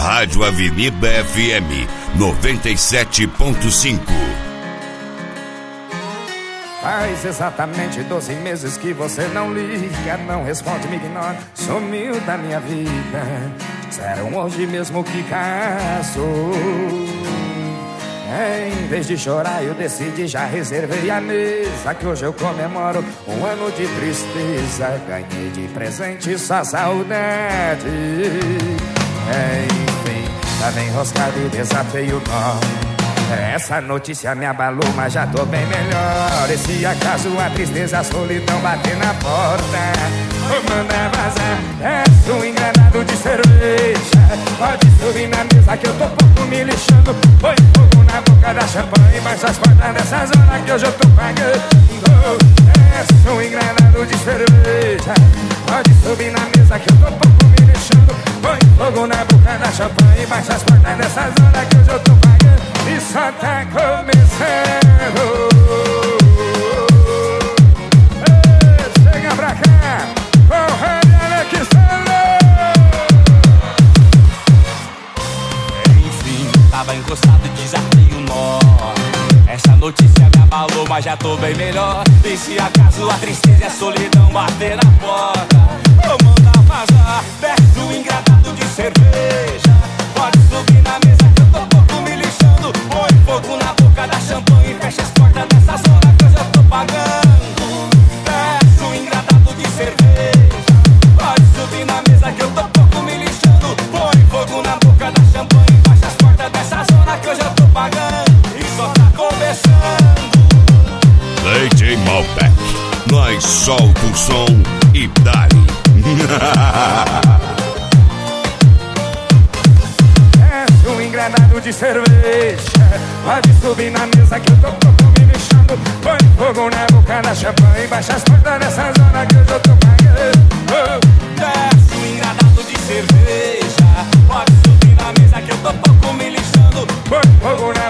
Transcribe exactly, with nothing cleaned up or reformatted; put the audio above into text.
Rádio Avenida F M noventa e sete ponto cinco. Faz exatamente doze meses que você não liga, não responde, me ignora, sumiu da minha vida. Disseram hoje mesmo que casou. Em vez de chorar eu decidi, já reservei a mesa, que hoje eu comemoro um ano de tristeza. Ganhei de presente só saudade. Enfim, tá bem enroscado e desatei o nó. Essa notícia me abalou, mas já tô bem melhor. E se acaso a tristeza, a solidão bater na porta, vou mandar vazar. Desce um engranado de cerveja, pode subir na mesa que eu tô pouco me lixando. Põe fogo na boca da champanhe, baixa as portas dessa zona que hoje eu tô pagando. Desce um engranado de cerveja, pode subir na mesa que eu tô pouco me lixando. Põe fogo na boca da champanhe, baixa as portas dessa zona que hoje eu tô pagando. E só tá começando. Ei, chega pra cá, com o Rei Alexandre. Enfim, tava encostado e desatei o nó. Essa notícia me abalou, mas já tô bem melhor. E se acaso a tristeza e a solidão bater na porta, vou mandar vazar. Desce um engradado de cerveja, pode subir na mesa que eu tô pouco me lixando. Põe fogo na boca da champanhe e fecha as portas dessa zona que eu já tô pagando. Desce um engradado de cerveja, pode subir na mesa que eu tô pouco me lixando. Põe fogo na boca da champanhe e fecha as portas dessa zona que eu já tô pagando. E só tá começando. D J Malbec, nós solta o som e dá-lhe. Desce um engranado de cerveja, pode subir na mesa que eu tô pouco me lixando. Põe fogo na boca da champanhe, baixa as portas dessa zona que eu já tô pagando. Desce um engradado de cerveja, pode subir na mesa que eu tô pouco me lixando. Põe fogo na